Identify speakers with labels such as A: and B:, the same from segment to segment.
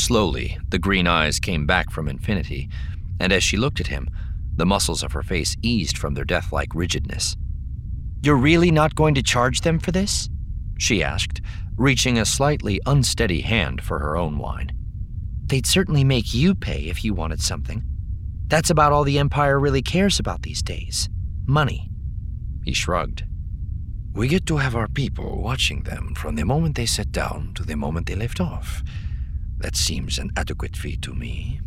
A: Slowly, the green eyes came back from infinity, and as she looked at him, the muscles of her face eased from their death-like rigidness. "You're really not going to charge them for this?" she asked, reaching a slightly unsteady hand for her own wine. "They'd certainly make you pay if you wanted something. That's about all the Empire really cares about these days. Money." He shrugged.
B: "We get to have our people watching them from the moment they sat down to the moment they left off. That seems an adequate fee to me."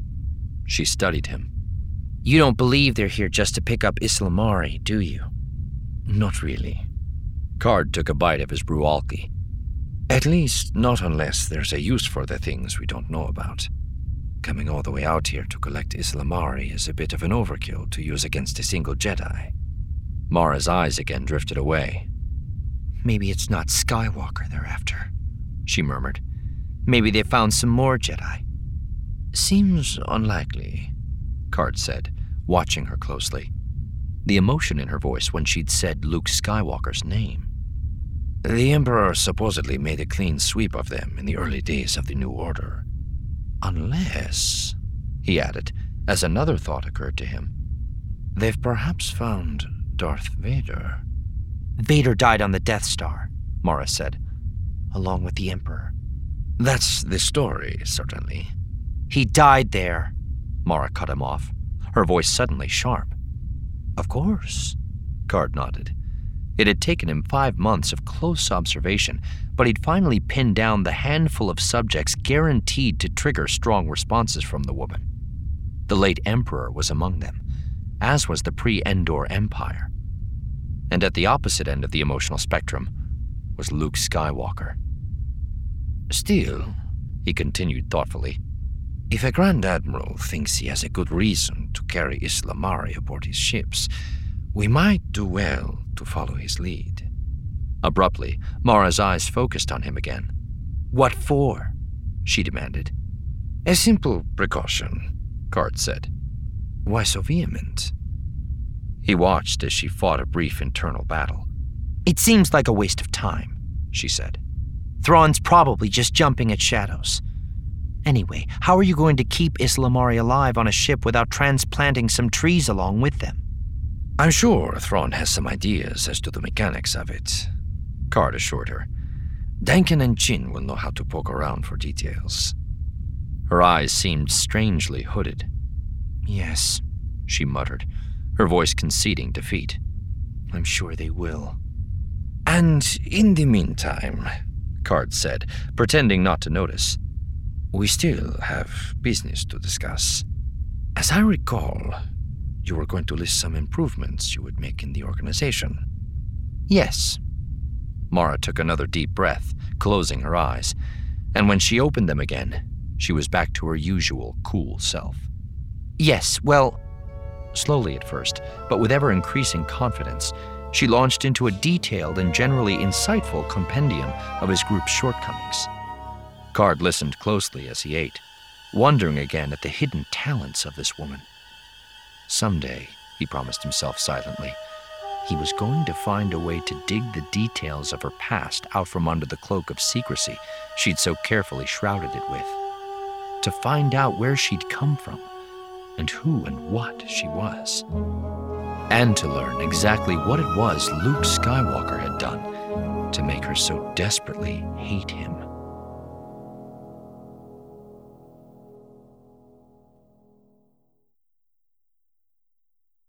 A: She studied him.
C: "You don't believe they're here just to pick up Islamari, do you?"
B: "Not really."
A: Card took a bite of his brualki.
B: "At least, not unless there's a use for the things we don't know about. Coming all the way out here to collect Islamari is a bit of an overkill to use against a single Jedi."
A: Mara's eyes again drifted away.
C: "Maybe it's not Skywalker they're after," she murmured. "Maybe they found some more Jedi."
B: "Seems unlikely," Card said, watching her closely.
A: The emotion in her voice when she'd said Luke Skywalker's name.
B: "The Emperor supposedly made a clean sweep of them in the early days of the New Order. Unless," he added, as another thought occurred to him, "they've perhaps found Darth Vader."
C: "Vader died on the Death Star," Mara said, "along with the Emperor."
B: "That's the story, certainly."
C: "He died there," Mara cut him off, her voice suddenly sharp.
B: "Of course,"
A: Card nodded. It had taken him 5 months of close observation, but he'd finally pinned down the handful of subjects guaranteed to trigger strong responses from the woman. The late Emperor was among them, as was the pre-Endor Empire. And at the opposite end of the emotional spectrum was Luke Skywalker.
B: "Still," he continued thoughtfully, "if a Grand Admiral thinks he has a good reason to carry Islamari aboard his ships, we might do well to follow his lead."
A: Abruptly, Mara's eyes focused on him again.
C: "What for?"
A: she demanded.
B: "A simple precaution," Card said. "Why so vehement?"
A: He watched as she fought a brief internal battle.
C: "It seems like a waste of time," she said. "Thrawn's probably just jumping at shadows. Anyway, how are you going to keep Islamari alive on a ship without transplanting some trees along with them?"
B: "I'm sure Thrawn has some ideas as to the mechanics of it," Card assured her. "Duncan and Jin will know how to poke around for details."
A: Her eyes seemed strangely hooded.
C: "Yes," she muttered, her voice conceding defeat. "I'm sure they will."
B: "And in the meantime," Card said, pretending not to notice, "we still have business to discuss. As I recall, you were going to list some improvements you would make in the organization."
C: "Yes."
A: Mara took another deep breath, closing her eyes, and when she opened them again, she was back to her usual cool self.
C: "Yes, well,"
A: slowly at first, but with ever-increasing confidence, she launched into a detailed and generally insightful compendium of his group's shortcomings. Card listened closely as he ate, wondering again at the hidden talents of this woman. Someday, he promised himself silently, he was going to find a way to dig the details of her past out from under the cloak of secrecy she'd so carefully shrouded it with. To find out where she'd come from, and who and what she was. And to learn exactly what it was Luke Skywalker had done to make her so desperately hate him.